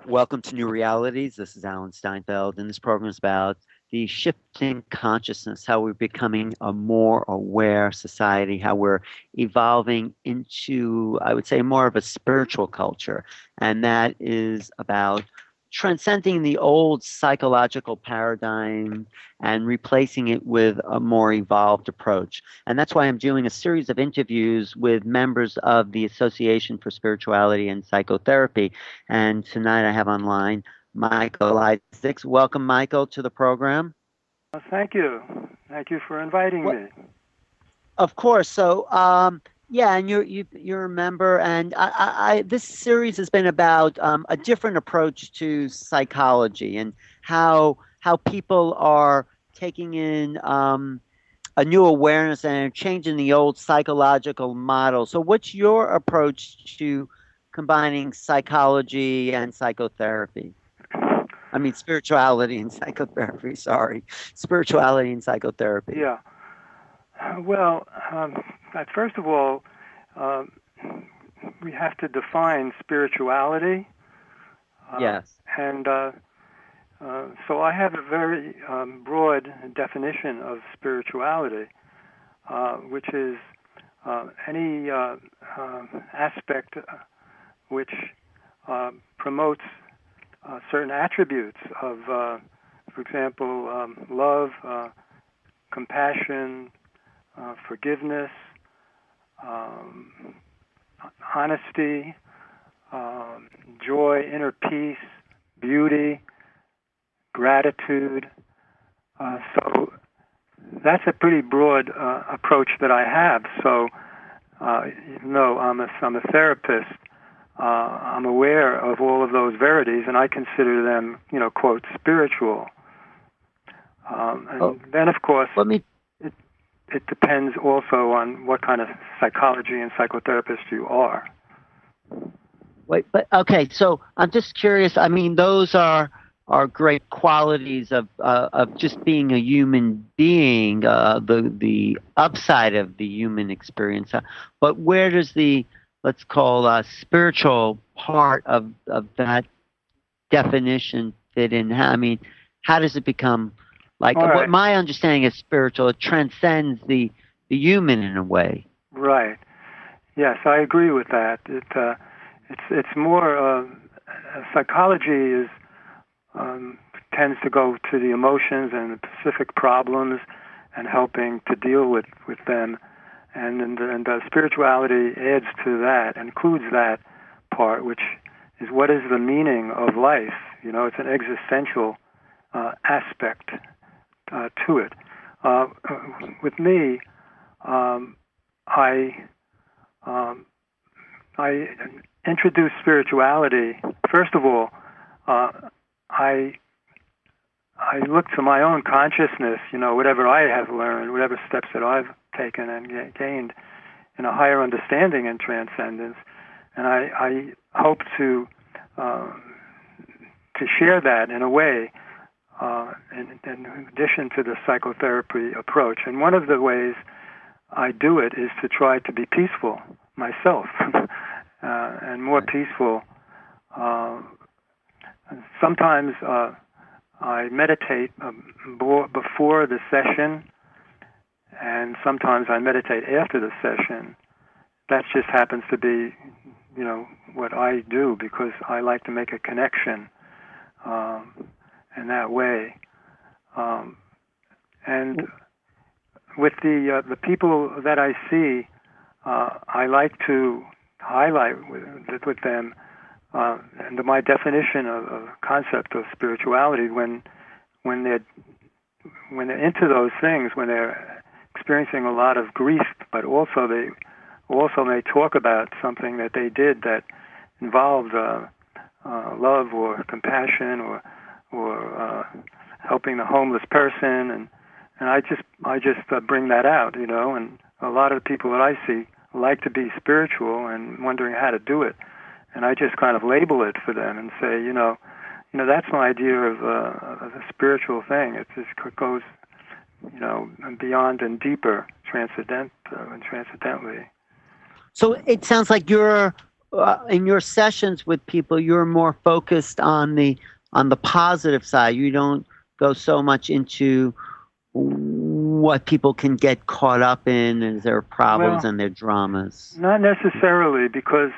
Welcome to New Realities. This is Alan Steinfeld, and this program is about the shifting consciousness, how we're becoming a more aware society, how we're evolving into, I would say, more of a spiritual culture. And that is about transcending the old psychological paradigm and replacing it with a more evolved approach. And that's why I'm doing a series of interviews with members of the Association for Spirituality and Psychotherapy. And tonight I have online Michael Isaacs. Welcome, Michael, to the program. Thank you. Thank you for inviting Well, me. of course. Yeah, and you're a member, and this series has been about a different approach to psychology and how people are taking in a new awareness and changing the old psychological model. So, what's your approach to combining psychology and psychotherapy? I mean, spirituality and psychotherapy. Sorry, spirituality and psychotherapy. Yeah. Well, first of all, uh, we have to define spirituality. Yes. And so I have a very broad definition of spirituality, which is any aspect which promotes certain attributes of, for example, love, compassion, forgiveness, honesty, joy, inner peace, beauty, gratitude. So that's a pretty broad approach that I have. So even though I'm a therapist, I'm aware of all of those verities, and I consider them, quote, spiritual. And then, of course, Let me it depends also on what kind of psychology and psychotherapist you are. wait, but okay. So I'm just curious. I mean, those are great qualities of just being a human being. The upside of the human experience. But where does the let's call spiritual part of that definition fit in? I mean, how does it become like All what right. my understanding is spiritual? It transcends the human in a way. Right. Yes, I agree with that. It's more psychology is tends to go to the emotions and the specific problems and helping to deal with them, and spirituality adds to that, includes that part, which is what is the meaning of life. It's an existential aspect to it. With me, I I introduce spirituality. First of all, I look to my own consciousness. Whatever I have learned, whatever steps that I've taken and gained in a higher understanding and transcendence, and I hope to share that in a way. In addition to the psychotherapy approach. And one of the ways I do it is to try to be peaceful myself, and more peaceful. Sometimes I meditate before the session, and sometimes I meditate after the session. That just happens to be, what I do because I like to make a connection in that way. And with the people that I see, I like to highlight with them and my definition of concept of spirituality when they're into those things, when they're experiencing a lot of grief, but also they may talk about something that they did that involved love or compassion or helping the homeless person, and I just bring that out, and a lot of the people that I see like to be spiritual and wondering how to do it, and I just kind of label it for them and say, that's my idea of a spiritual thing. It just goes, beyond and deeper, transcendently. So it sounds like you're in your sessions with people, you're more focused on the positive side. You don't go so much into what people can get caught up in as their problems Well, and their dramas. not necessarily, because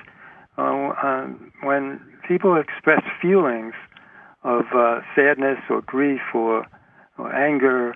when people express feelings of sadness or grief or anger,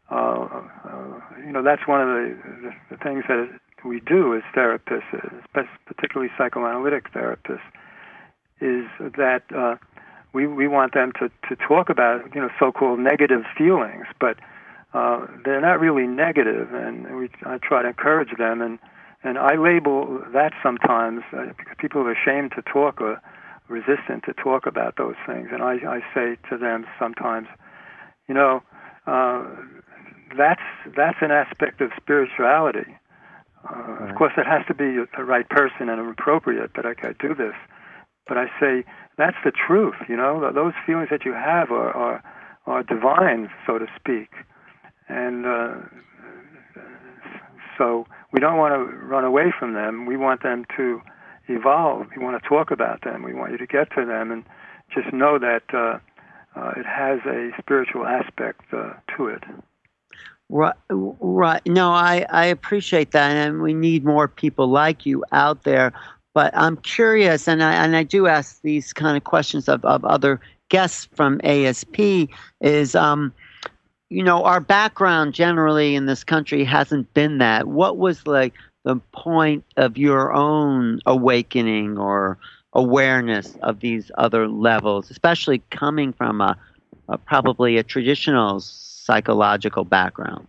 that's one of the things that we do as therapists, particularly psychoanalytic therapists, is that we want them to talk about so-called negative feelings, but they're not really negative, and I try to encourage them, and I label that sometimes because people are ashamed to talk or resistant to talk about those things, and I say to them sometimes, that's an aspect of spirituality. Right. Of course, it has to be the right person and appropriate, but I do this. But I say that's the truth. Those feelings that you have are divine, so to speak, and so we don't want to run away from them. We want them to evolve. We want to talk about them. We want you to get to them and just know that it has a spiritual aspect to it. Right, right. No, I appreciate that, and we need more people like you out there. But I'm curious, and I do ask these kind of questions of other guests from ASP. Is our background generally in this country hasn't been that. What was like the point of your own awakening or awareness of these other levels, especially coming from probably a traditional psychological background?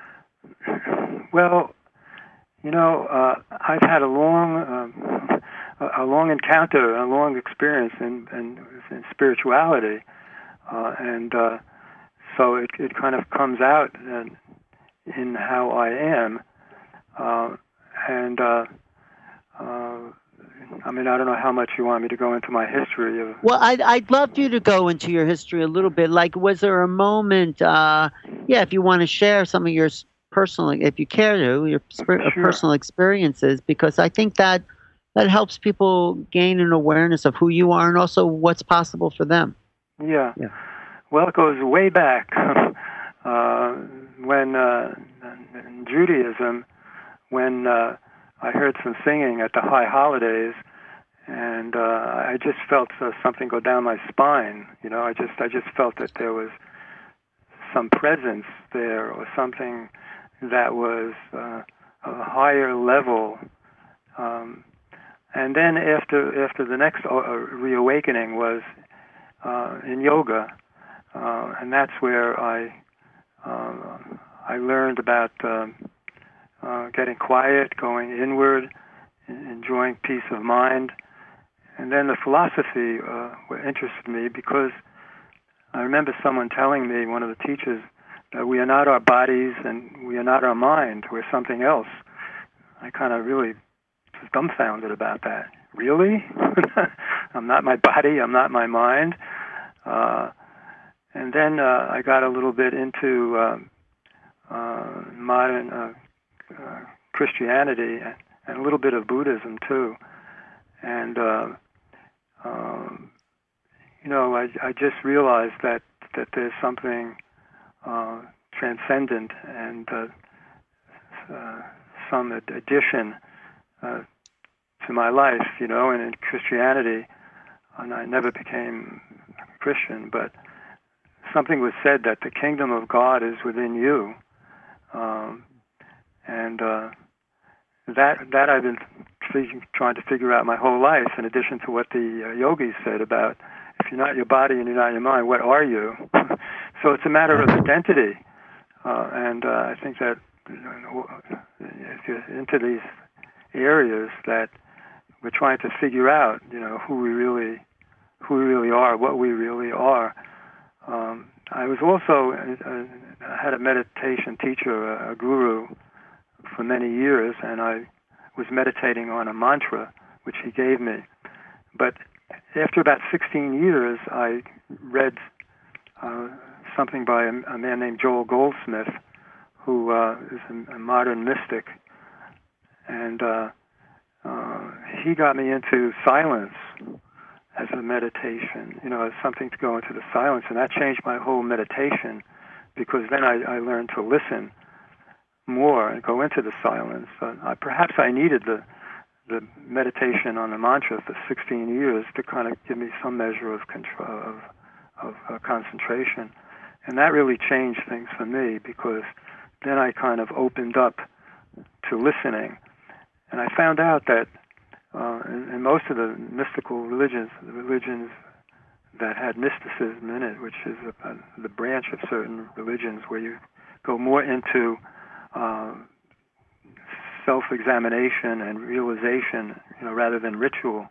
Well, I've had a long encounter, a long experience in spirituality, and so it kind of comes out in how I am, and I don't know how much you want me to go into my history of. Well, I'd love you to go into your history a little bit. Like, was there a moment? If you want to share some of your personal, if you care to, your Sure. personal experiences, because I think that helps people gain an awareness of who you are and also what's possible for them. Yeah. Yeah. Well, it goes way back when in Judaism, when I heard some singing at the high holidays, and I just felt something go down my spine. I just felt that there was some presence there, or something that was a higher level. And then after the next reawakening was in yoga, and that's where I learned about getting quiet, going inward, enjoying peace of mind. And then the philosophy interested me, because I remember someone telling me, one of the teachers, that we are not our bodies and we are not our mind. We're something else. I kind of really was dumbfounded about that. Really? I'm not my body. I'm not my mind. And then I got a little bit into modern Christianity and a little bit of Buddhism too. And I just realized that there's something transcendent and some addition to my life, and in Christianity, and I never became Christian, but something was said that the kingdom of God is within you, and that I've been trying to figure out my whole life, in addition to what the yogis said about, if you're not your body and you're not your mind, what are you? So it's a matter of identity, and I think that if you're into these areas, that we're trying to figure out, who we really are, what we really are. I was also I had a meditation teacher, a guru, for many years, and I was meditating on a mantra which he gave me. But after about 16 years, I read something by a man named Joel Goldsmith, who is a modern mystic, and he got me into silence as a meditation, as something to go into the silence, and that changed my whole meditation, because then I learned to listen more and go into the silence. Perhaps I needed the meditation on the mantra for 16 years to kind of give me some measure of control, of concentration, and that really changed things for me, because then I kind of opened up to listening, and I found out that in most of the mystical religions, the religions that had mysticism in it, which is the branch of certain religions where you go more into self-examination and realization, rather than ritual.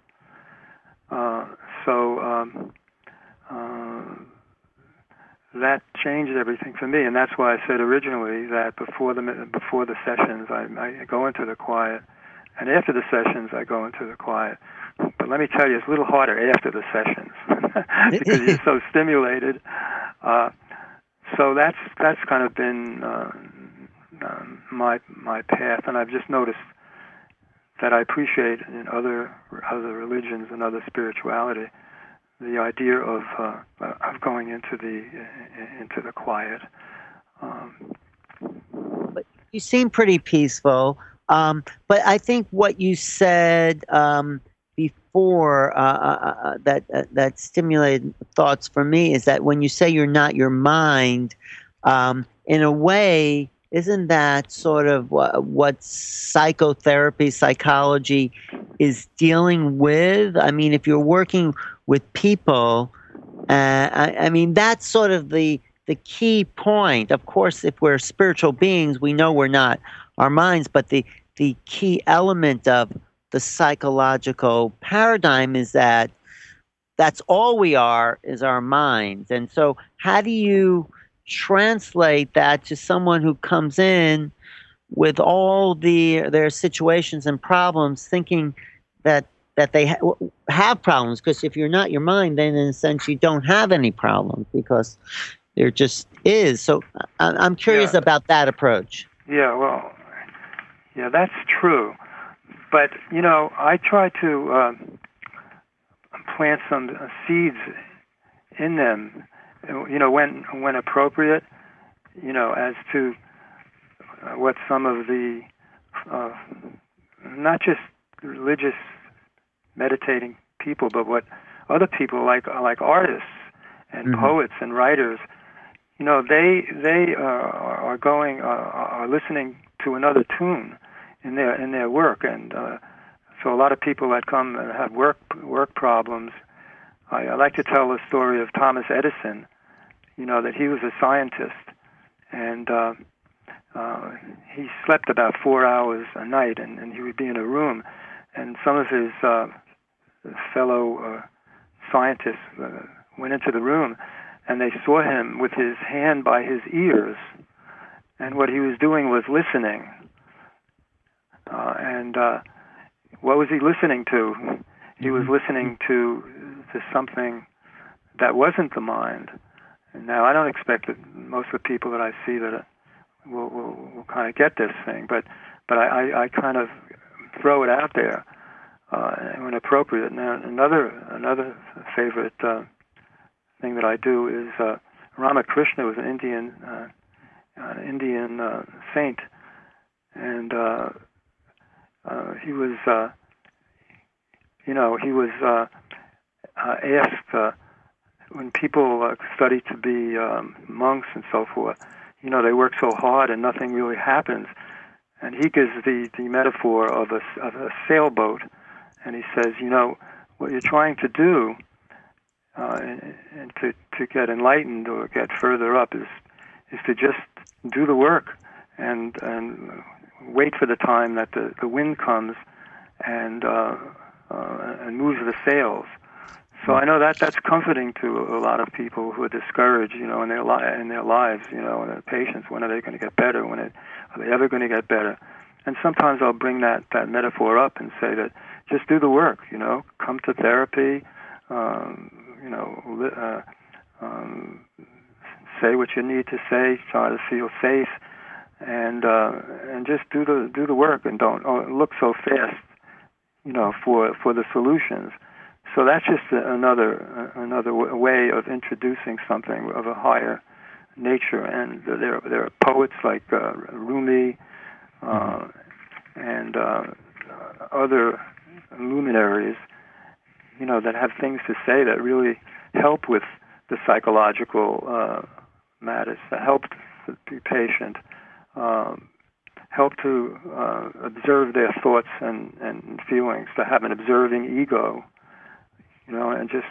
That changed everything for me, and that's why I said originally that before the sessions I go into the quiet, and after the sessions I go into the quiet. But let me tell you, it's a little harder after the sessions because you're so stimulated. So that's kind of been my path, and I've just noticed that I appreciate in other religions and other spirituality the idea of going into the quiet. But you seem pretty peaceful. But I think what you said before that stimulated thoughts for me is that when you say you're not your mind, in a way, isn't that sort of what psychotherapy, psychology is dealing with? I mean, if you're working with people, I mean, that's sort of the key point. Of course, if we're spiritual beings, we know we're not our minds, but the key element of the psychological paradigm is that that's all we are, is our minds. And so how do you translate that to someone who comes in with all their situations and problems, thinking that they have problems? Because if you're not your mind, then in a sense you don't have any problems, because there just is. So I'm curious about that approach. Yeah, well, yeah, that's true. But, I try to plant some seeds in them, when appropriate, as to what some of the, not just religious meditating people, but what other people like artists and poets and writers, they are listening to another tune in their work, and so a lot of people that come and have work problems. I like to tell the story of Thomas Edison. That he was a scientist, and he slept about 4 hours a night, and he would be in a room, and some of his fellow scientists went into the room, and they saw him with his hand by his ears, and what he was doing was listening. And what was he listening to? He was listening to something that wasn't the mind. And now, I don't expect that most of the people that I see that will kind of get this thing, but I kind of throw it out there when appropriate. Now, another favorite thing that I do is Ramakrishna was an Indian saint, and he was asked when people study to be monks and so forth. They work so hard and nothing really happens. And he gives the metaphor of a sailboat, and he says, what you're trying to do and to get enlightened or get further up is to just do the work and wait for the time that the wind comes and moves the sails. So I know that that's comforting to a lot of people who are discouraged, in their lives, and their patients. When are they going to get better? Are they ever going to get better? And sometimes I'll bring that metaphor up and say that just do the work. Come to therapy. Say what you need to say. Try to feel safe, and just do the work, and don't look so fast for the solutions. So that's just another way of introducing something of a higher nature. And there are poets like Rumi and other luminaries, that have things to say that really help with the psychological matters, that help the patient, help to observe their thoughts and feelings, to have an observing ego, and just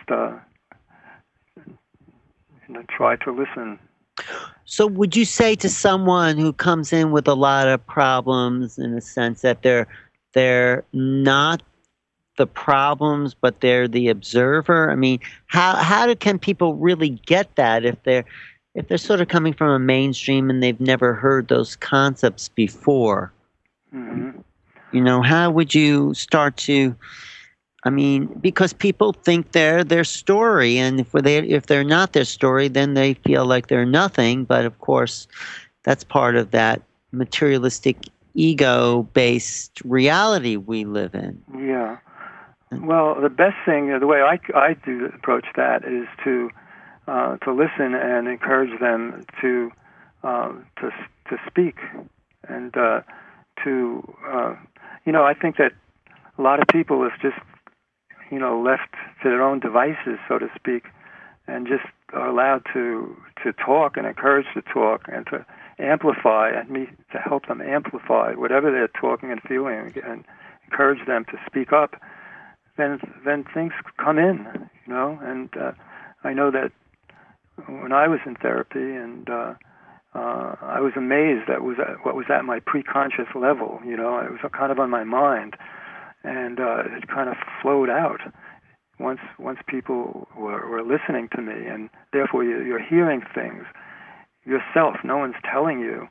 try to listen. So would you say to someone who comes in with a lot of problems, in a sense that they're not the problems, but they're the observer? I mean, can people really get that if they're sort of coming from a mainstream and they've never heard those concepts before? Mm-hmm. How would you start to? I mean, because people think they're their story, and if they're not their story, then they feel like they're nothing. But of course, that's part of that materialistic, ego-based reality we live in. Yeah. Well, the best thing, the way I do approach that is to listen and encourage them to speak, and I think that a lot of people, if just left to their own devices, so to speak, and just are allowed to talk and encouraged to talk and to amplify, and to help them amplify whatever they're talking and feeling, and encourage them to speak up, then things come in, and I know that when I was in therapy, and I was amazed at what was at my pre-conscious level. It was kind of on my mind, and it kind of flowed out once people were listening to me, and therefore you're hearing things yourself. No one's telling you,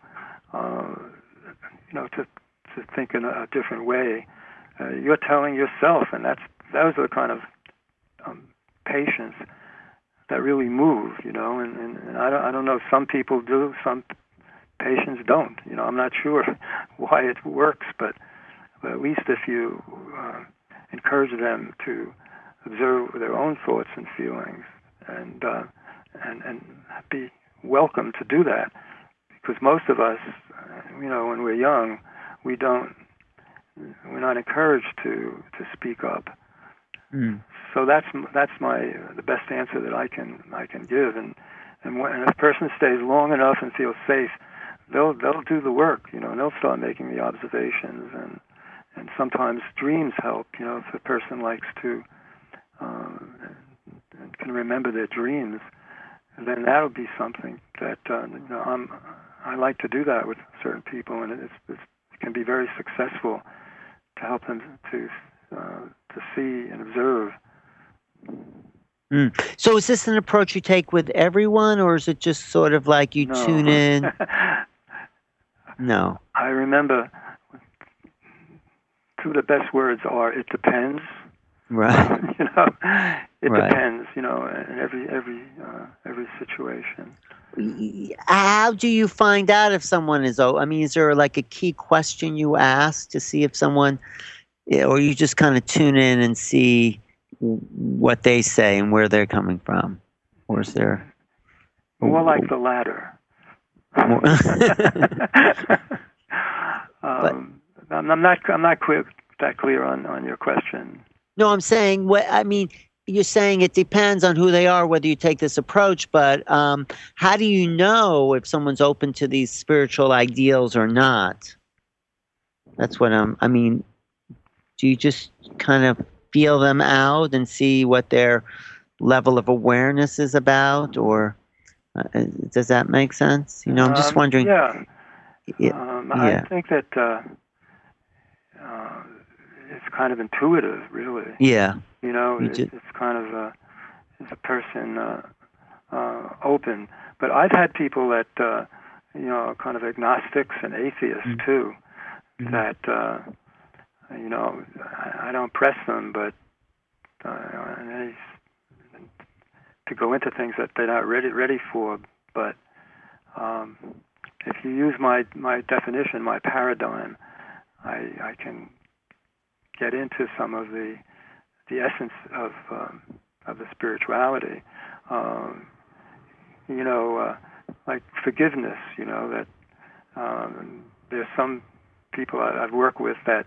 to think in a different way. You're telling yourself, and those are the kind of patience that really move, and I don't know. Some people do, some patients don't. I'm not sure why it works, but at least if you encourage them to observe their own thoughts and feelings, and be welcome to do that, because most of us, when we're young, we're not encouraged to speak up. So that's the best answer that I can give, and if a person stays long enough and feels safe, they'll do the work, and they'll start making the observations, and sometimes dreams help, if a person likes to and can remember their dreams, then that'll be something that I like to do that with certain people, and it can be very successful to help them to see and observe. So is this an approach you take with everyone, or is it just sort of like you tune in? No. I remember two of the best words are, it depends. Right. It depends, in every situation. How do you find out if someone is, is there like a key question you ask to see if someone, or you just kind of tune in and see what they say and where they're coming from? Or is there more like the latter? I'm not that clear on your question. No, I'm saying you're saying it depends on who they are, whether you take this approach, but how do you know if someone's open to these spiritual ideals or not? That's what do you just kind of feel them out and see what their level of awareness is about, or does that make sense? I'm just wondering. Yeah. I think that it's kind of intuitive, really. Yeah. It's kind of is a person open. But I've had people that kind of agnostics and atheists too. That I don't press them, but to go into things that they're not ready for. But if you use my definition, my paradigm, I can get into some of the essence of the spirituality. You know, like forgiveness. You know that there's some people I've worked with that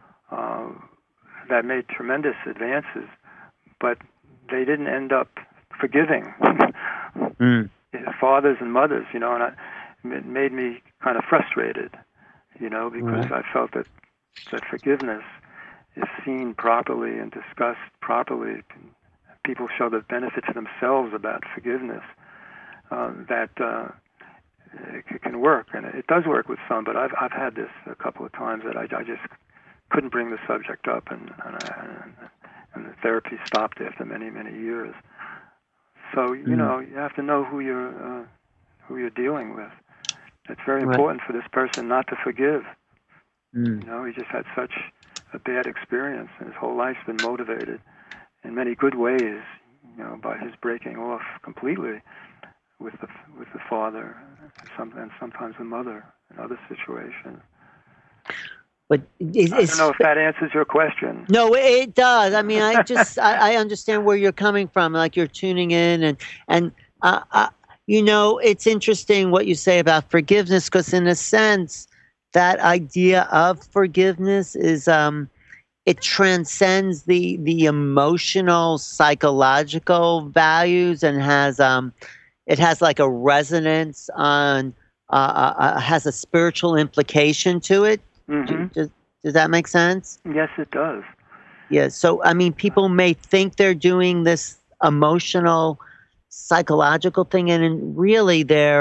made tremendous advances, but they didn't end up forgiving fathers and mothers. You know, and it made me kind of frustrated. You know, because I felt that forgiveness is seen properly and discussed properly. People show the benefit to themselves about forgiveness. That it can work, and it does work with some. But I've had this a couple of times that I just couldn't bring the subject up, and the therapy stopped after many years. So you know, you have to know who you're dealing with. It's very important for this person not to forgive. You know, he just had such a bad experience, and his whole life's been motivated in many good ways, you know, by his breaking off completely with the father, and sometimes the mother in other situations. But I don't know if that answers your question. No, it does. I mean, I understand where you're coming from. Like you're tuning in, and you know, it's interesting what you say about forgiveness, because in a sense, that idea of forgiveness is it transcends the emotional, psychological values, and it has like a resonance on has a spiritual implication to it. Does that make sense? Yes, it does. Yeah. So I mean, people may think they're doing this emotional, psychological thing, and really they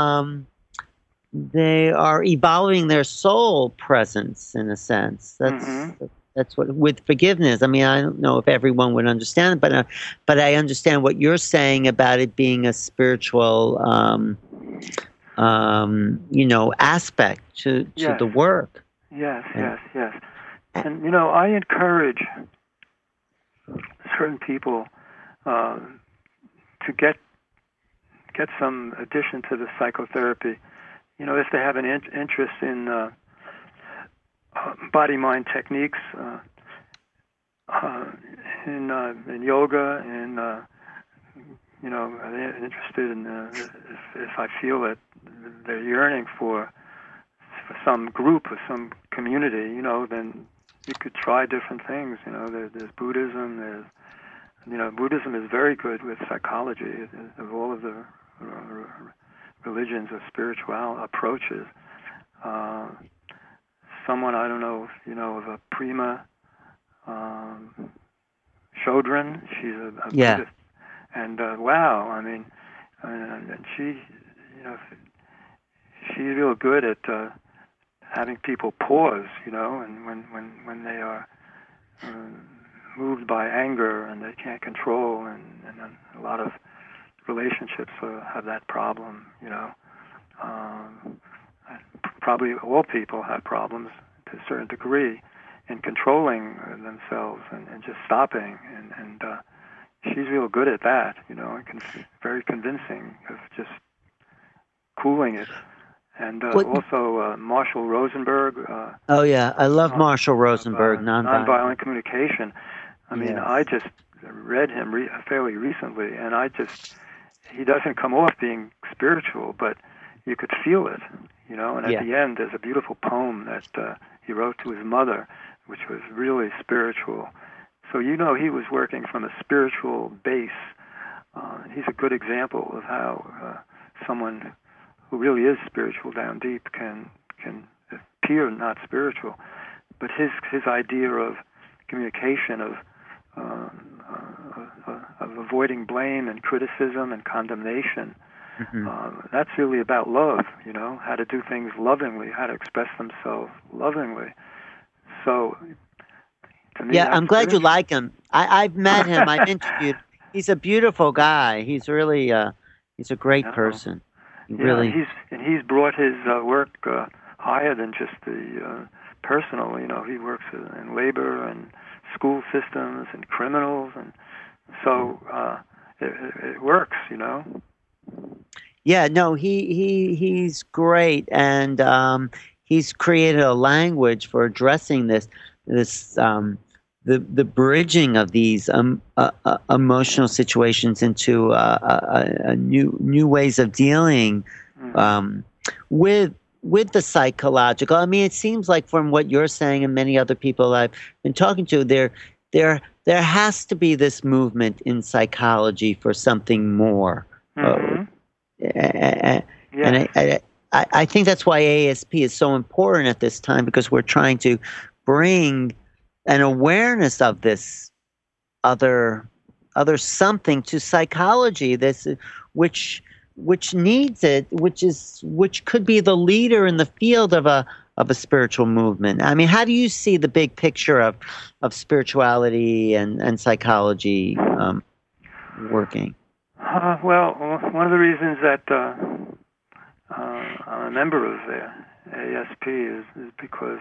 are evolving their soul presence in a sense. That's what with forgiveness. I mean, I don't know if everyone would understand, but I understand what you're saying about it being a spiritual, you know, aspect to the work. Yes. And you know, I encourage certain people to get some addition to the psychotherapy. You know, if they have an interest in body-mind techniques, in yoga, and you know, they're interested in if I feel that they're yearning for some group or some community, you know, then you could try different things. You know, there's Buddhism. Buddhism is very good with psychology of all of the religions or spiritual approaches. Someone, I don't know if you know of a Prema Chodron. She's a Buddhist, and wow, I mean, and she, you know, she's real good at having people pause, you know, and when they are moved by anger and they can't control, and a lot of relationships have that problem, you know. Probably all people have problems to a certain degree in controlling themselves and just stopping, and she's real good at that, you know, and very convincing of just cooling it. And also Marshall Rosenberg. Oh yeah, I love Marshall Rosenberg. Nonviolent communication. I mean, I just read him fairly recently, and he doesn't come off being spiritual, but you could feel it, you know. And at the end, there's a beautiful poem that he wrote to his mother, which was really spiritual. So you know, he was working from a spiritual base. He's a good example of how someone who really is spiritual down deep can appear not spiritual, but his idea of communication, of avoiding blame and criticism and condemnation, that's really about love, you know, how to do things lovingly, how to express themselves lovingly. So, to me, I'm glad you like him. I've met him. I've interviewed. He's a beautiful guy. He's really he's a great person. He's brought his work higher than just the personal. You know, he works in labor and school systems and criminals, and so it works. You know. Yeah, no, he's great, and he's created a language for addressing this. this the bridging of these emotional situations into a new ways of dealing um, with the psychological. I mean, it seems like from what you're saying and many other people I've been talking to, there has to be this movement in psychology for something more. Mm-hmm. And Yes. I think that's why ASP is so important at this time, because we're trying to bring an awareness of this other something to psychology, this which needs it, which could be the leader in the field of a spiritual movement. I mean, how do you see the big picture of spirituality and psychology working? Well, one of the reasons that I'm a member of the ASP is because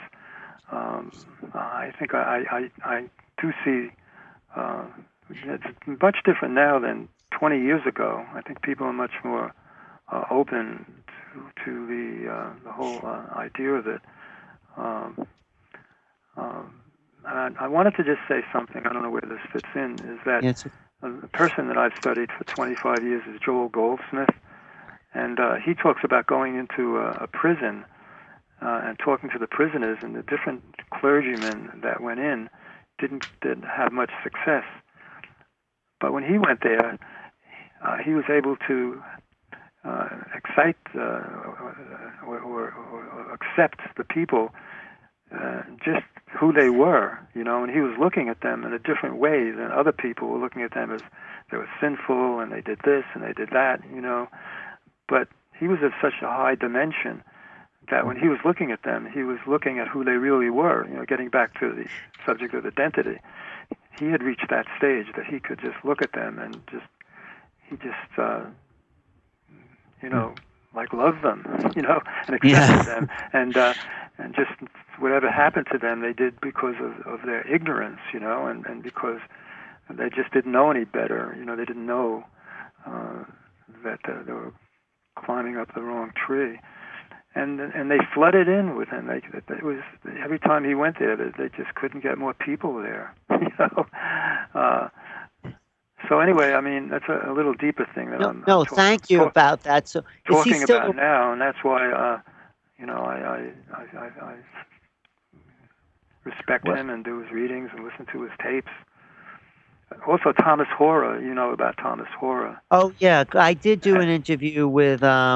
I think I do see it's much different now than 20 years ago. I think people are much more open to the whole idea of it. And I wanted to just say something. I don't know where this fits in. Is that the person that I've studied for 25 years is Joel Goldsmith, and he talks about going into a prison and talking to the prisoners, and the different clergymen that went in didn't have much success. But when he went there, he was able to excite or accept the people just who they were, and he was looking at them in a different way than other people were looking at them as they were sinful and they did this and they did that, But he was of such a high dimension that when he was looking at them, he was looking at who they really were, getting back to the subject of identity. He had reached that stage that he could just look at them and like love them, and accept them, and just whatever happened to them, they did because of their ignorance, and because they just didn't know any better. They didn't know that they were climbing up the wrong tree, and they flooded in with him. It was every time he went there, they just couldn't get more people there, So anyway, I mean, that's a little deeper thing that I'm thank you about that. So talking about now, and that's why I respect him and do his readings and listen to his tapes. Also, Thomas Hora, you know about Thomas Hora. Oh yeah, I did do an interview with the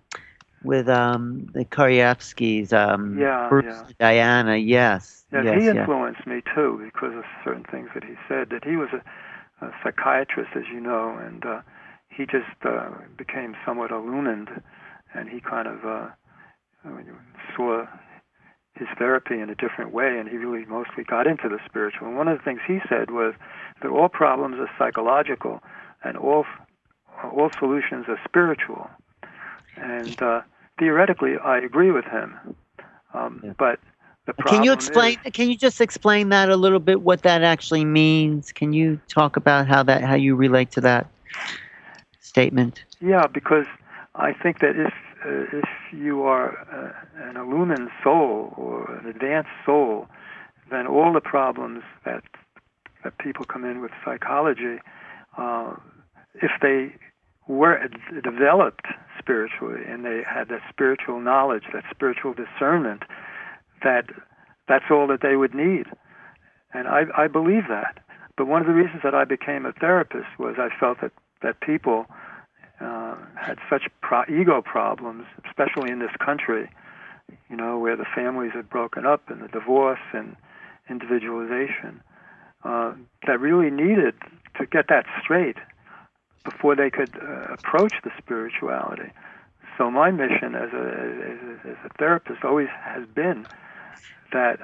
Koryevskis, Bruce and Diana. Yes, he influenced me too because of certain things that he said. That he was a psychiatrist, as you know, and he just became somewhat illumined, and he kind of saw his therapy in a different way, and he really mostly got into the spiritual. And one of the things he said was that all problems are psychological, and all solutions are spiritual. And theoretically, I agree with him, but the problem Can you just explain that a little bit? What that actually means? Can you talk about how you relate to that statement? Yeah, because I think that if you are an illumined soul or an advanced soul, then all the problems that people come in with psychology, if they were developed spiritually and they had that spiritual knowledge, that spiritual discernment, that's all that they would need. And I believe that. But one of the reasons that I became a therapist was I felt that people had such ego problems, especially in this country, where the families had broken up and the divorce and individualization, that really needed to get that straight before they could approach the spirituality. So my mission as a therapist always has been that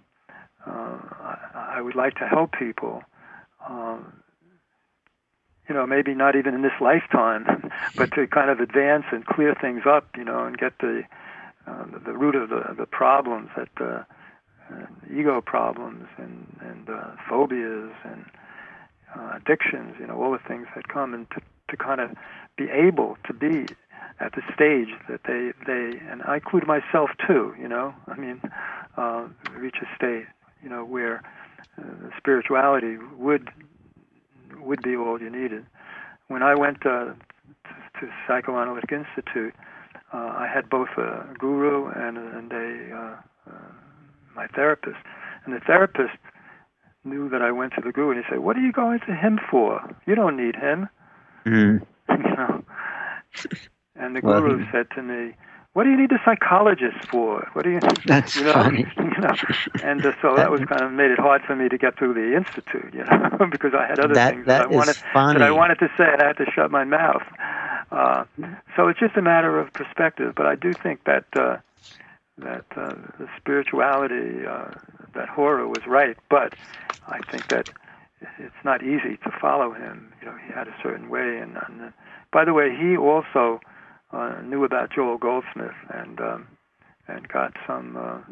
I would like to help people, maybe not even in this lifetime, but to kind of advance and clear things up, and get the root of the problems, that ego problems and phobias and addictions, all the things that come, and to kind of be able to be at the stage that they and I include myself too, reach a state, where spirituality would be all you needed. When I went to Psychoanalytic Institute, I had both a guru and my therapist. And the therapist knew that I went to the guru, and he said, "What are you going to him for? You don't need him." Mm. And the guru said to me, "What do you need a psychologist for? What do you?" That's funny. And so that was kind of made it hard for me to get through the institute, because I had other things that I wanted to say, and I had to shut my mouth. So it's just a matter of perspective. But I do think that the spirituality, that Hoare was right. But I think that it's not easy to follow him. He had a certain way, and by the way, he also knew about Joel Goldsmith and got some.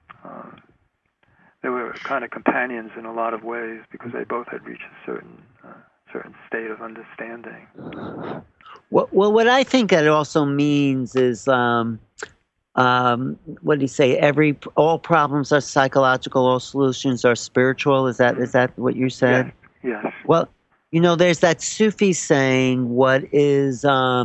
They were kind of companions in a lot of ways because they both had reached a certain state of understanding. Well, what I think it also means is, what do you say? All problems are psychological, all solutions are spiritual. Is that what you said? Yes. Well, there's that Sufi saying, what is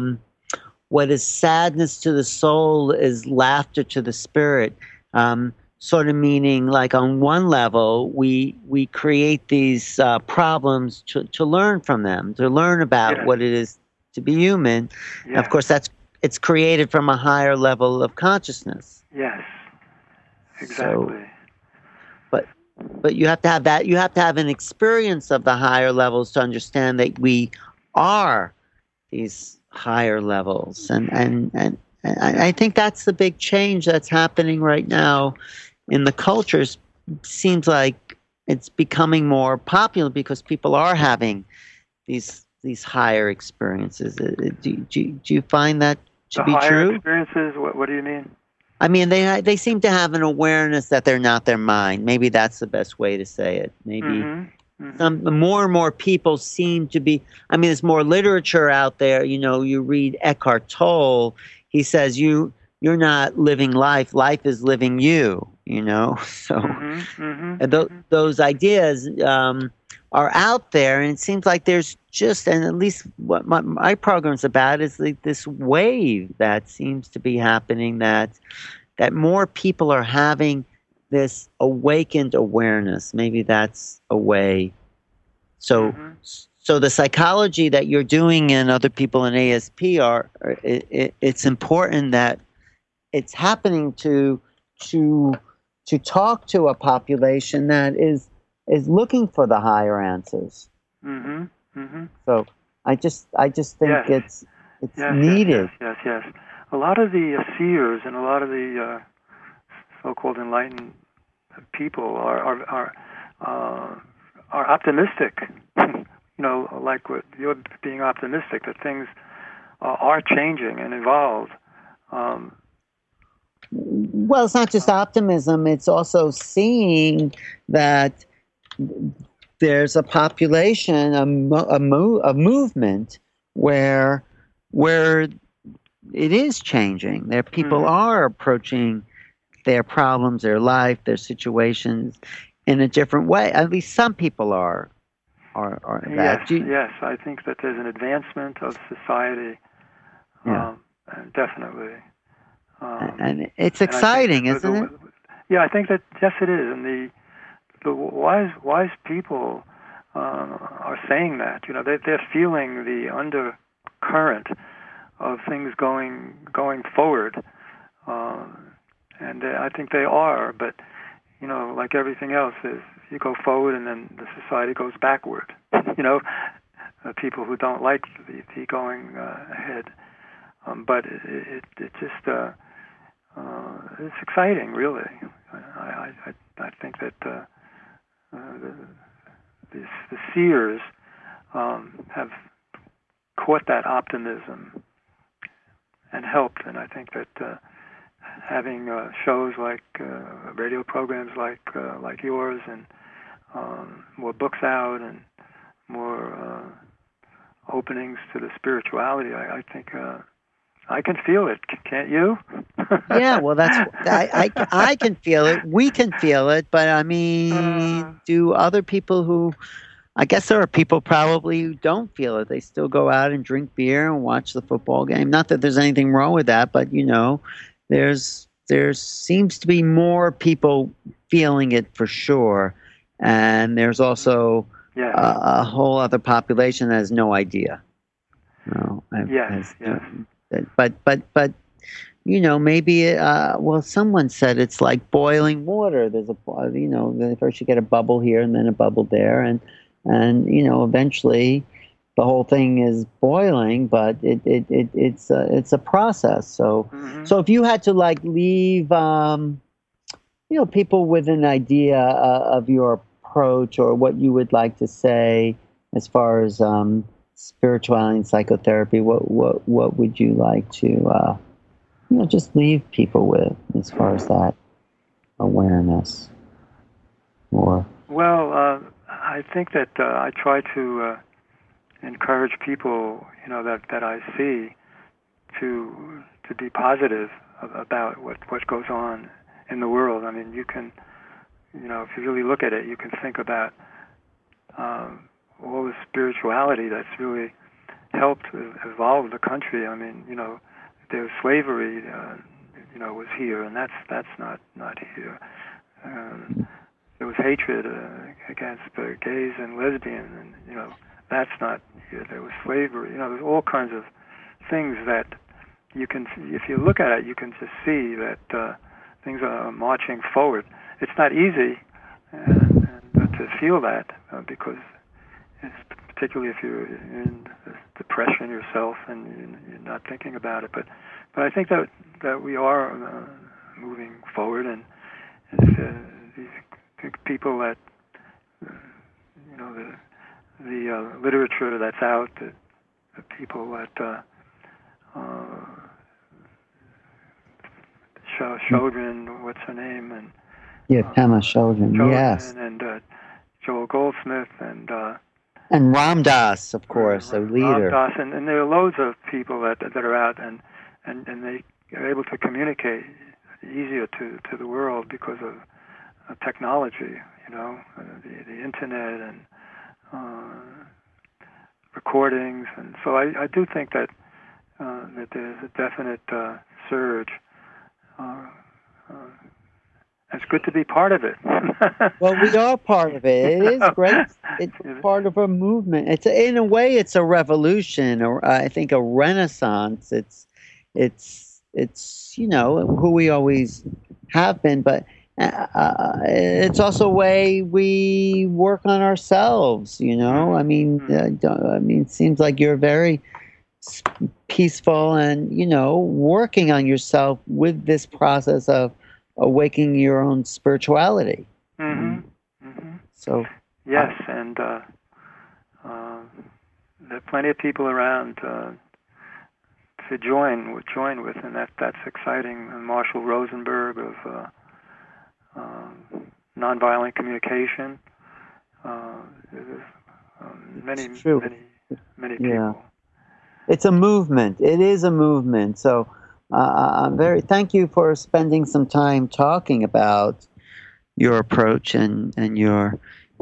sadness to the soul is laughter to the spirit. Sort of meaning, like, on one level, we create these problems to learn from them, to learn about what it is to be human. Yes. Of course, it's created from a higher level of consciousness. Yes, exactly. But you have to have that. You have to have an experience of the higher levels to understand that we are these higher levels, and I think that's the big change that's happening right now in the cultures. Seems like it's becoming more popular because people are having these higher experiences. Do you find that to be higher true? Experiences? What do you mean? I mean, they seem to have an awareness that they're not their mind. Maybe that's the best way to say it. Maybe more and more people seem to be. I mean, there's more literature out there. You read Eckhart Tolle. He says you're not living life. Life is living you. So those ideas are out there, and it seems like there's and at least what my program's about is like this wave that seems to be happening, that more people are having this awakened awareness. Maybe that's a way. So the psychology that you're doing and other people in ASP it's important that it's happening to talk to a population that is looking for the higher answers. So I just think it's needed. Yes. A lot of the seers and a lot of the so-called enlightened people are optimistic. Like what you're being optimistic that things are changing and evolved. Well, it's not just optimism; it's also seeing that there's a population, a movement where it is changing. There, people are approaching their problems, their life, their situations in a different way. At least some people are. Yes. I think that there's an advancement of society. Definitely. And it's exciting, isn't it? Yeah, I think that yes, it is, and the wise people are saying that. They're feeling the undercurrent of things going forward, and I think they are. But like everything else, is you go forward and then the society goes backward. People who don't like the going ahead, but it just it's exciting, really. I think that the seers have caught that optimism and helped, and I think that having shows like radio programs like yours, and more books out, and more openings to the spirituality, I think I can feel it. Can't you? Yeah, well, I can feel it. We can feel it, but I Uh, mean, do other people who? I guess there are people probably who don't feel it. They still go out and drink beer and watch the football game. Not that there's anything wrong with that, but there seems to be more people feeling it for sure, and there's also yes. a whole other population that has no idea. No, Yes. Yes. but maybe well, someone said it's like boiling water. There's first you get a bubble here and then a bubble there, and eventually the whole thing is boiling, but it's a process. So Mm-hmm. so if you had to like leave people with an idea of your approach or what you would like to say as far as spirituality and psychotherapy, what would you like to just leave people with as far as that awareness? Or Well, I think that I try to encourage people, that I see, to be positive about what goes on in the world. I mean, you can, if you really look at it, you can think about all the spirituality that's really helped evolve the country. I mean, there's slavery, was here, and that's not here. There was hatred against gays and lesbians, and that's not here. There was slavery. There's all kinds of things that you can, if you look at it, you can just see that things are marching forward. It's not easy and to feel that because it's particularly if you're in depression yourself and you're not thinking about it. But I think that we are moving forward, and these people that the literature that's out, the people that Chodron, what's her name, and Pema Chodron, yes, and Joel Goldsmith, and Ram Dass, of course, a leader. Ram Dass, and there are loads of people that are out, and they are able to communicate easier to the world because of technology, the internet and recordings, and so I do think that there's a definite surge. It's good to be part of it. Well, we are part of it. It is great. It's part of a movement. It's in a way, it's a revolution, or I think a renaissance. It's who we always have been, but it's also a way we work on ourselves. I mean, it seems like you're very peaceful and working on yourself with this process of awakening your own spirituality. Mm-hmm. Mm-hmm. So yes, and there are plenty of people around to join with, and that's exciting. And Marshall Rosenberg of nonviolent communication. Many people. Yeah. It's a movement. It is a movement. So thank you for spending some time talking about your approach and your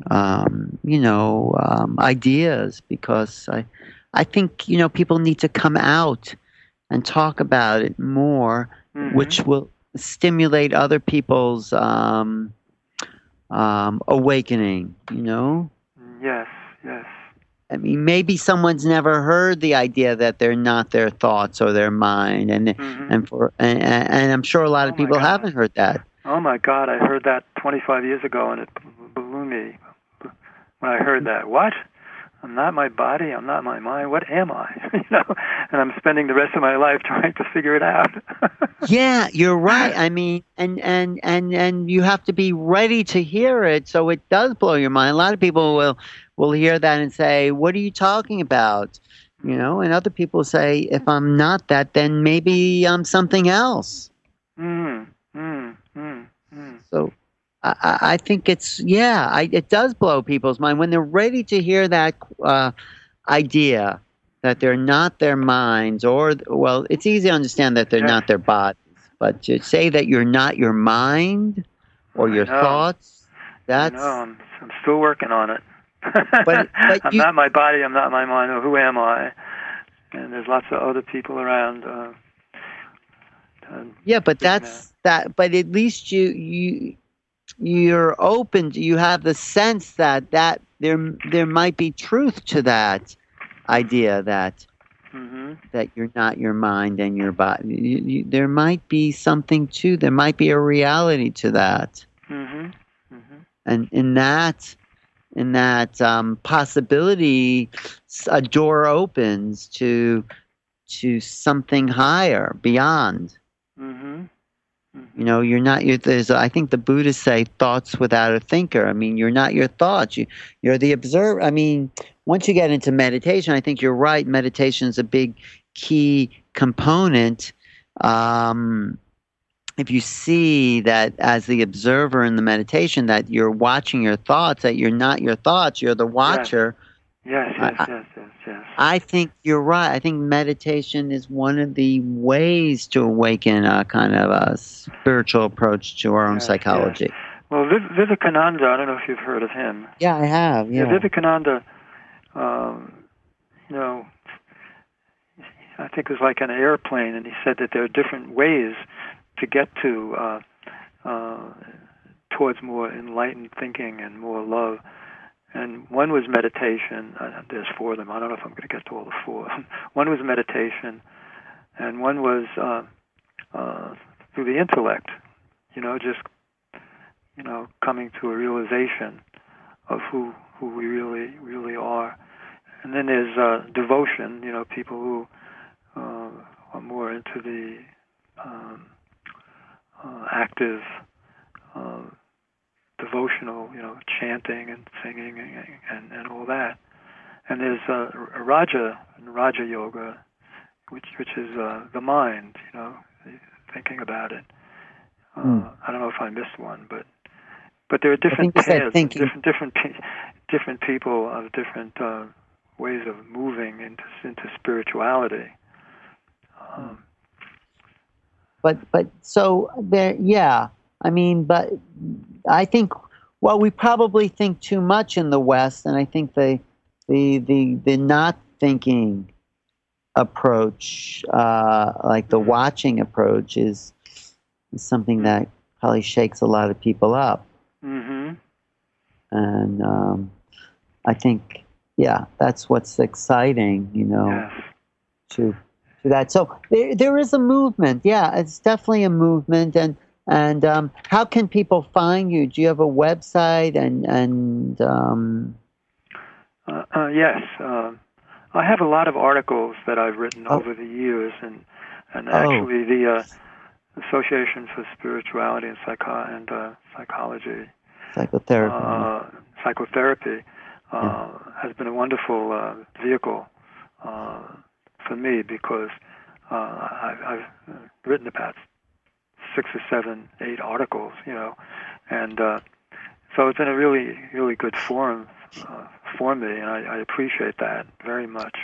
ideas, because I think people need to come out and talk about it more, which will stimulate other people's awakening. Yes. I mean, maybe someone's never heard the idea that they're not their thoughts or their mind, and I'm sure a lot of people haven't heard that. Oh my God, I heard that 25 years ago, and it blew me when I heard that. What? I'm not my body. I'm not my mind. What am I? And I'm spending the rest of my life trying to figure it out. Yeah, you're right. I mean, and you have to be ready to hear it, so it does blow your mind. A lot of people will hear that and say, "What are you talking about?" And other people say, "If I'm not that, then maybe I'm something else." So I think it does blow people's mind when they're ready to hear that idea. that they're not their minds, or well, it's easy to understand that they're Yes, not their bodies, but to say that you're not your mind or I your know. thoughts, I know. that's I'm still working on it. but I'm you not my body. I'm not my mind. Or who am I? And there's lots of other people around. yeah, but Doing that. that's that. But at least you're open. You have the sense that there might be truth to that idea Mm-hmm. that you're not your mind and your body. There might be something to. There might be a reality to that, Mm-hmm. Mm-hmm. and in that possibility, a door opens to something higher beyond. Mm-hmm. You Mm-hmm. know, you're not. There's. I think the Buddhists say thoughts without a thinker. I mean, you're not your thoughts. You're the observer. I mean, once you get into meditation, I think you're right. Meditation is a big key component. Um, if you see that as the observer in the meditation, that you're watching your thoughts, that you're not your thoughts, you're the Yes. watcher. Yes. I, Yes. Yes. Yes. Yes. I think you're right. I think meditation is one of the ways to awaken a kind of a spiritual approach to our own Yes. Yes. psychology. Well, Vivekananda. I don't know if you've heard of him. Yeah, I have. Yeah, Yeah. Vivekananda. Um, you know, I think it was like an airplane, and he said that there are different ways to get uh, towards more enlightened thinking and more love. And one was meditation. There's four of them. I don't know if I'm going to get to all the four. One was meditation, and one was through the intellect. Just coming to a realization of who we really are. And then there's devotion. People who are more into the active devotional, chanting and singing and all that. And there's Raja Yoga, which is the mind, thinking about it. I don't know if I missed one, but there are different I think you said paths, thinking. different people of different ways of moving into spirituality. But so there, yeah. I mean, but I think well, we probably think too much in the West, and I think the not thinking approach, like the watching approach, is something that probably shakes a lot of people up. Mm-hmm. And I think, yeah, that's what's exciting, Yes. to that. So there is a movement. Yeah, it's definitely a movement. And how can people find you? Do you have a website? Yes. I have a lot of articles that I've written over the years, and actually the Association for Spirituality and Psychology, psychotherapy has been a wonderful vehicle for me because I've written about 6 or 7, 8 articles, and so it's been a really, really good forum for me, and I appreciate that very much.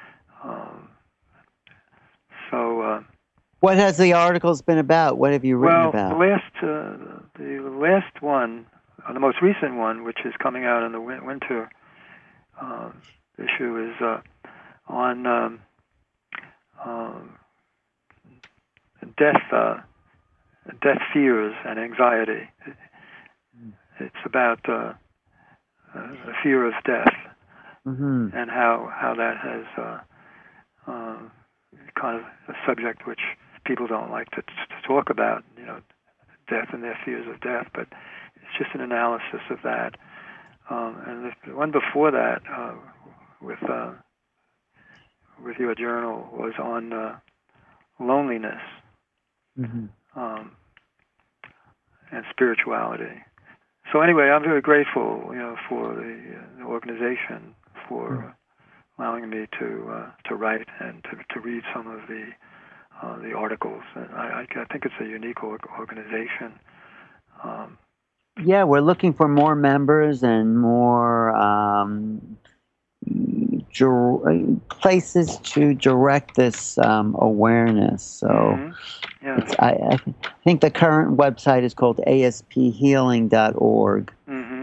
What has the articles been about? What have you written about? Well, the last one, the most recent one, which is coming out in the winter issue, is on death fears and anxiety. It's about the fear of death, and how that has kind of a subject which people don't like to talk about, death and their fears of death, but it's just an analysis of that. And the one before that, with your journal, was on loneliness and spirituality. So anyway, I'm very grateful, for the organization for allowing me to write and to read some of the articles. And I think it's a unique organization. Yeah, we're looking for more members and more places to direct this awareness. So Yes. I think the current website is called asphealing.org.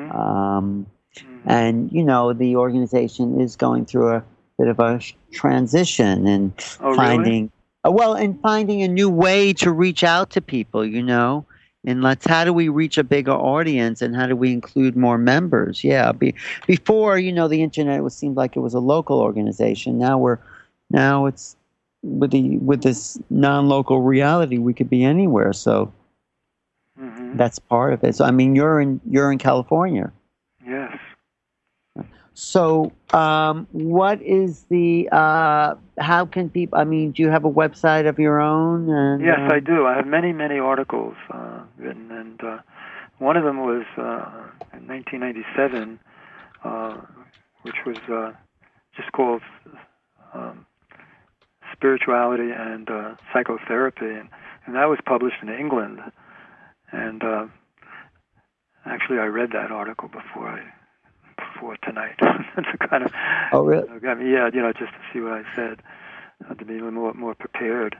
And, the organization is going through a bit of a transition and finding a new way to reach out to people, and how do we reach a bigger audience and how do we include more members? Yeah. Before, the internet seemed like it was a local organization. Now it's with this non-local reality, we could be anywhere. So that's part of it. So, you're in California. Yes. So, what is how can people, do you have a website of your own? Yes, I do. I have many, many articles written, and one of them was in 1997, which was just called Spirituality and Psychotherapy, and that was published in England. And actually, I read that article before tonight. It's kind of really? Yeah, just to see what I said, to be a little more prepared.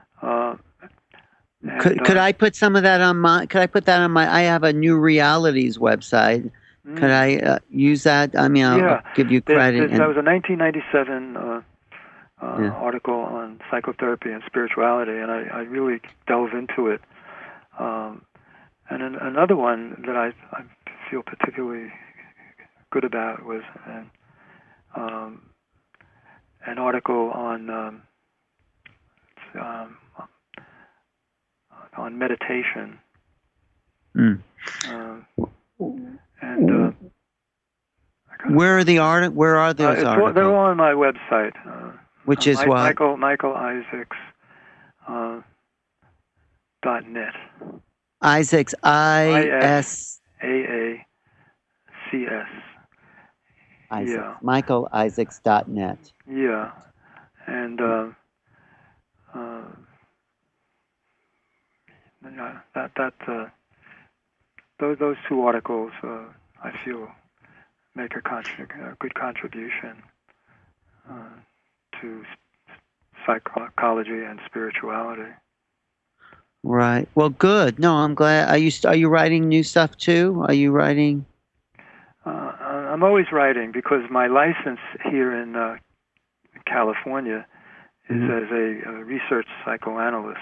Could I put some of that on my? Could I put that on my? I have a New Realities website. Could I use that? I'll give you credit. That was a 1997 article on psychotherapy and spirituality, and I really delve into it. And another one that I feel particularly good about was an article on meditation. Where are Where are those articles? They're all on my website. Which is what? Michael Isaacs .net. Isaacs, ISAACS. Isaacs. MichaelIsaacs.net. Yeah, and those two articles I feel make a good contribution to psychology and spirituality. Right. Well, good. No, I'm glad. Are you writing new stuff too? Are you writing? I'm always writing because my license here in California is as a research psychoanalyst,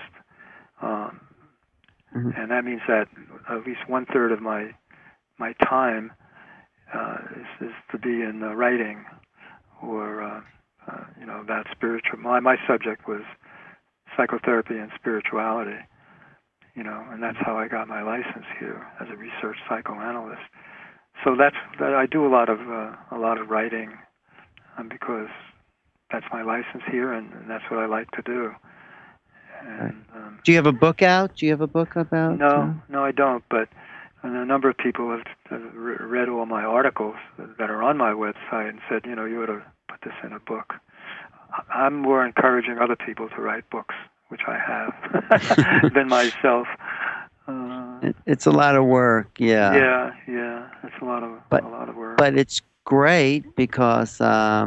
and that means that at least 1/3 of my time is to be in writing or about spiritual. My subject was psychotherapy and spirituality, and that's how I got my license here as a research psychoanalyst. So that I do a lot of writing, because that's my license here, and that's what I like to do. And, do you have a book out? Do you have a book about? No, I don't. But a number of people have read all my articles that are on my website and said, you ought to put this in a book. I'm more encouraging other people to write books, which I have, than myself. It's a lot of work, yeah. Yeah, it's a lot of work. But it's great because,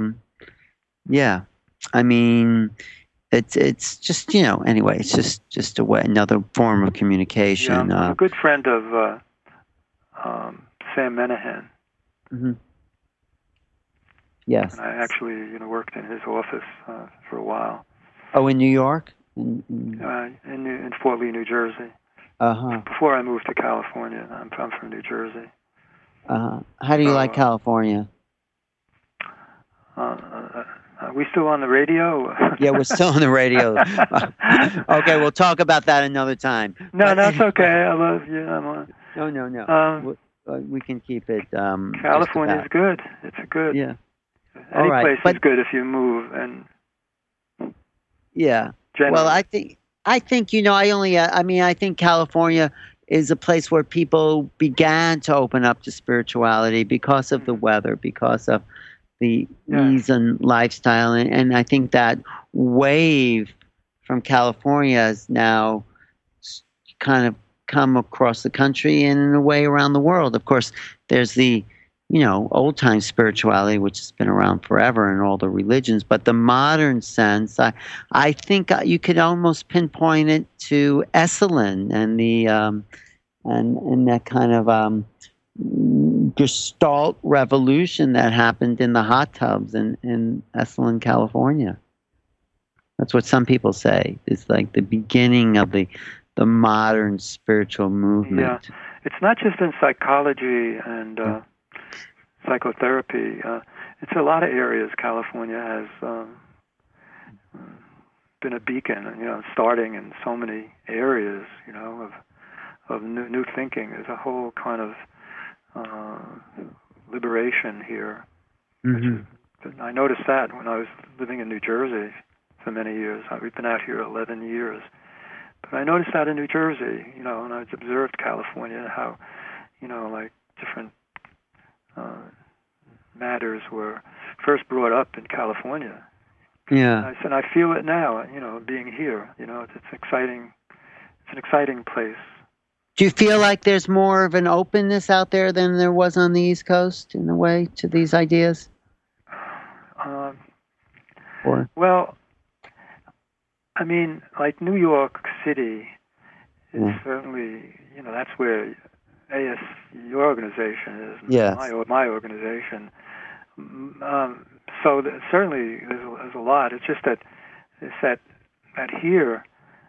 it's just anyway, it's just a way, another form of communication. Yeah, I'm a good friend of Sam Menahan. Yes. And I actually worked in his office for a while. Oh, in New York? In Fort Lee, New Jersey. Before I moved to California. I'm from New Jersey. How do you like California? Are we still on the radio? Yeah, we're still on the radio. Okay, we'll talk about that another time. No, that's okay. I love you. No. We can keep it. California is good. It's good. Yeah. Any place is good if you move. And yeah. Generally. Well, I think I think California is a place where people began to open up to spirituality because of the weather, because of the ease and lifestyle. And I think that wave from California has now kind of come across the country and in a way around the world. Of course, there's the old time spirituality, which has been around forever in all the religions, but the modern sense, I think you could almost pinpoint it to Esalen and the and that kind of Gestalt revolution that happened in the hot tubs in Esalen, California. That's what some people say. It's like the beginning of the modern spiritual movement. Yeah, it's not just in psychology and psychotherapy. It's a lot of areas. California has been a beacon, starting in so many areas, of new thinking. There's a whole kind of liberation here. Mm-hmm. I noticed that when I was living in New Jersey for many years. We've been out here 11 years. But I noticed that in New Jersey, and I observed California, how, like different matters were first brought up in California. Yeah. And I feel it now, being here. It's exciting. It's an exciting place. Do you feel like there's more of an openness out there than there was on the East Coast in a way to these ideas? Well, I mean, like New York City is certainly, that's where your organization is. Yes. My organization. So certainly there's a lot. It's just that here,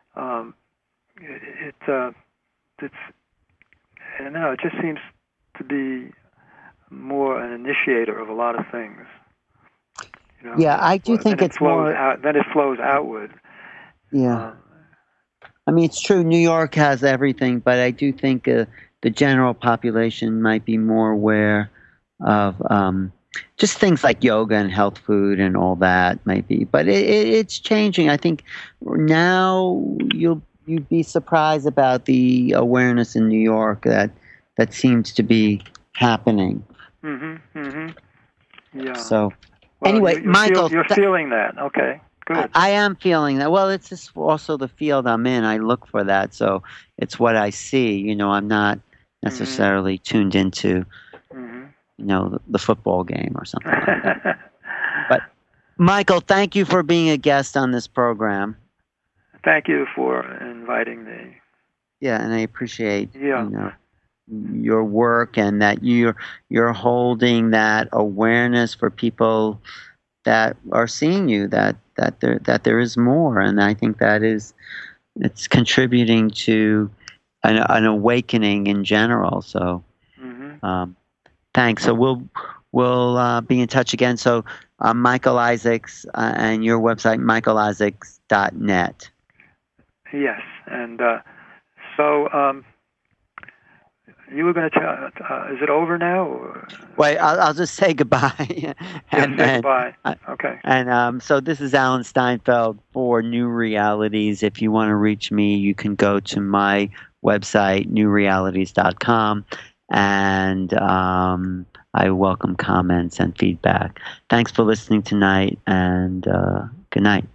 it just seems to be more an initiator of a lot of things. Yeah, I do think it's more. Then it flows outward. Yeah. I mean, it's true. New York has everything, but I do think the general population might be more aware of just things like yoga and health food and all that, maybe. But it's changing. I think now you'd be surprised about the awareness in New York that seems to be happening. Mm-hmm. Mm-hmm. Yeah. So, anyway, Michael, you're feeling that. Okay. Good. I am feeling that. Well, it's just also the field I'm in. I look for that, so it's what I see. I'm not necessarily tuned into, the football game or something like that. But, Michael, thank you for being a guest on this program. Thank you for inviting me. Yeah, and I appreciate your work and that you're holding that awareness for people that are seeing you that there is more, and I think it's contributing to an awakening in general. So, thanks. So we'll be in touch again. So, Michael Isaacs and your website, michaelisaacs.net. Yes, and so. You were going to is it over now? Or? Wait, I'll just say goodbye. Goodbye. Okay. And so this is Alan Steinfeld for New Realities. If you want to reach me, you can go to my website, newrealities.com, and I welcome comments and feedback. Thanks for listening tonight, and good night.